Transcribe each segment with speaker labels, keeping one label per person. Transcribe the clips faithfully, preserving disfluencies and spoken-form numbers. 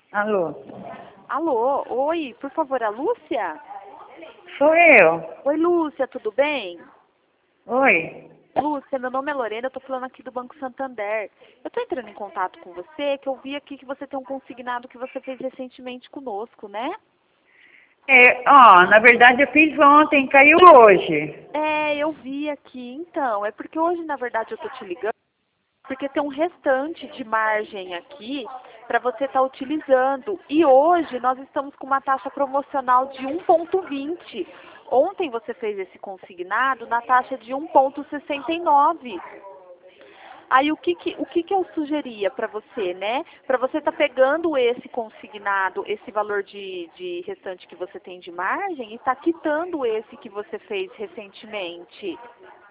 Speaker 1: Alô?
Speaker 2: Alô, oi, por favor, a Lúcia?
Speaker 1: Sou eu.
Speaker 2: Oi, Lúcia, tudo bem?
Speaker 1: Oi.
Speaker 2: Lúcia, meu nome é Lorena, eu tô falando aqui do Banco Santander. Eu tô entrando em contato com você, que eu vi aqui que você tem um consignado que você fez recentemente conosco, né?
Speaker 1: É, ó, na verdade eu fiz ontem, caiu hoje.
Speaker 2: É, eu vi aqui, então. É porque hoje, na verdade, eu tô te ligando, porque tem um restante de margem aqui para você estar utilizando. E hoje nós estamos com uma taxa promocional de um ponto vinte. Ontem você fez esse consignado na taxa de um ponto sessenta e nove. Aí o que que, o que que eu sugeria para você, né? Para você estar pegando esse consignado, esse valor de, de restante que você tem de margem e estar quitando esse que você fez recentemente.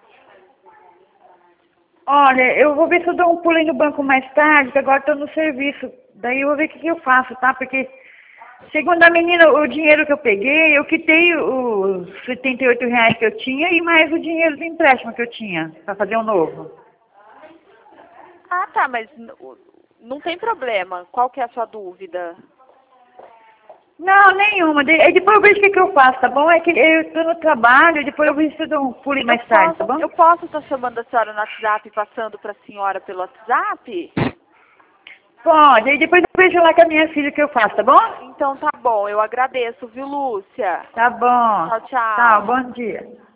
Speaker 1: Olha, eu vou ver se eu dou um pulo aí no banco mais tarde, que agora estou no serviço. Daí eu vou ver o que, que eu faço, tá? Porque, segundo a menina, o dinheiro que eu peguei, eu quitei os setenta e oito reais que eu tinha e mais o dinheiro do empréstimo que eu tinha, para fazer um novo.
Speaker 2: Ah, tá, mas n- o- não tem problema. Qual que é a sua dúvida?
Speaker 1: Não, nenhuma. De- aí depois eu vejo o que, que eu faço, tá bom? É que eu estou no trabalho, depois eu vejo se eu dou um pulo aí
Speaker 2: Eu
Speaker 1: mais tarde, tá
Speaker 2: posso,
Speaker 1: bom?
Speaker 2: eu posso estar chamando a senhora no WhatsApp e passando para a senhora pelo WhatsApp?
Speaker 1: Pode, aí depois eu vejo lá com a minha filha o que eu faço, tá bom?
Speaker 2: Então tá bom, eu agradeço, viu, Lúcia?
Speaker 1: Tá bom.
Speaker 2: Tchau,
Speaker 1: Tá,
Speaker 2: tchau.
Speaker 1: bom dia.